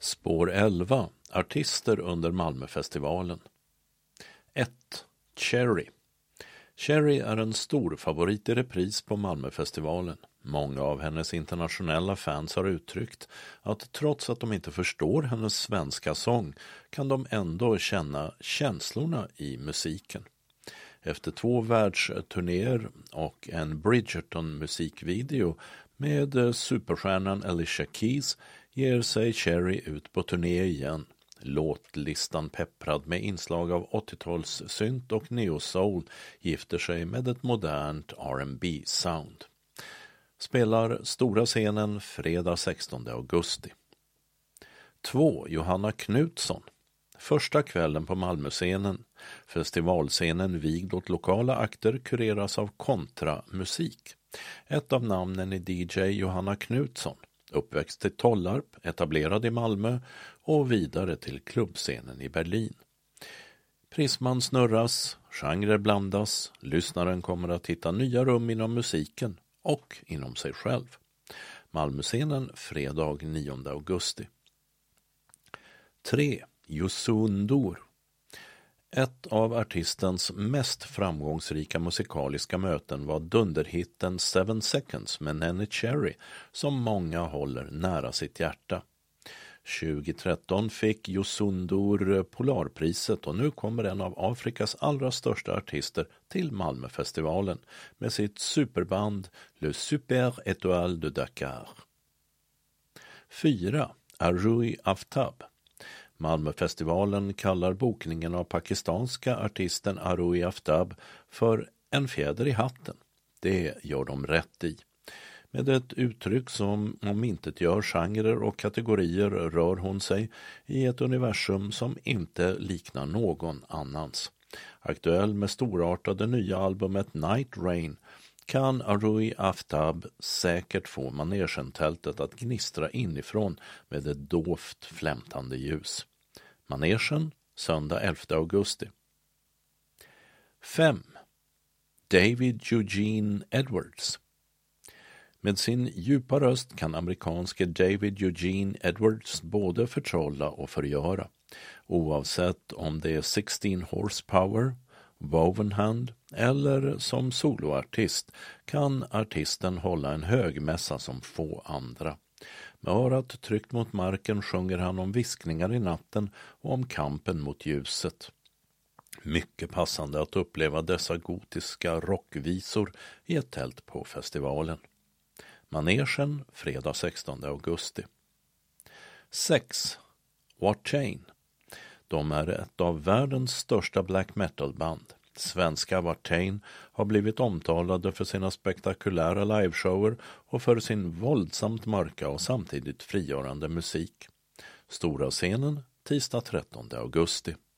Spår 11. Artister under Malmöfestivalen. 1. Cherry. Cherry är en stor favorit i repris på Malmöfestivalen. Många av hennes internationella fans har uttryckt att trots att de inte förstår hennes svenska sång kan de ändå känna känslorna i musiken. Efter 2 världsturnéer och en Bridgerton-musikvideo med superstjärnan Alicia Keys ger sig Cherry ut på turné igen. Låtlistan pepprad med inslag av 80-tals synt och neo-soul gifter sig med ett modernt R&B-sound. Spelar stora scenen fredag 16 augusti. 2. Johanna Knutsson. Första kvällen på Malmöscenen. Festivalscenen vigd åt lokala akter kureras av Kontra Musik. Ett av namnen är DJ Johanna Knutsson. Uppväxt i Tollarp, etablerad i Malmö och vidare till klubbscenen i Berlin. Prisman snurras, genrer blandas, lyssnaren kommer att hitta nya rum inom musiken och inom sig själv. Malmöscenen fredag 9 augusti. 3. Youssou N'Dour. Ett av artistens mest framgångsrika musikaliska möten var dunderhitten 7 Seconds med Neneh Cherry som många håller nära sitt hjärta. 2013 fick Youssou N'Dour Polarpriset och nu kommer en av Afrikas allra största artister till Malmöfestivalen med sitt superband Le Super Étoile de Dakar. 4. Aroui Aftab. Malmöfestivalen kallar bokningen av pakistanska artisten Aroui Aftab för en fjäder i hatten. Det gör de rätt i. Med ett uttryck som omintetgör genrer och kategorier rör hon sig i ett universum som inte liknar någon annans. Aktuell med storartade nya albumet Night Rain kan Aroui Aftab säkert få manegen-tältet att gnistra inifrån med ett dovt flämtande ljus. Manegen, söndag 11 augusti. 5. David Eugene Edwards. Med sin djupa röst kan amerikanske David Eugene Edwards både förtrolla och förgöra. Oavsett om det är 16 horsepower, woven hand eller som soloartist kan artisten hålla en högmässa som få andra. Med örat tryckt mot marken sjunger han om viskningar i natten och om kampen mot ljuset. Mycket passande att uppleva dessa gotiska rockvisor i ett tält på festivalen. Manegen fredag 16 augusti. 6. Watain. De är ett av världens största black metal-band. Svenska Watain har blivit omtalade för sina spektakulära liveshower och för sin våldsamt mörka och samtidigt frigörande musik. Stora scenen tisdag 13 augusti.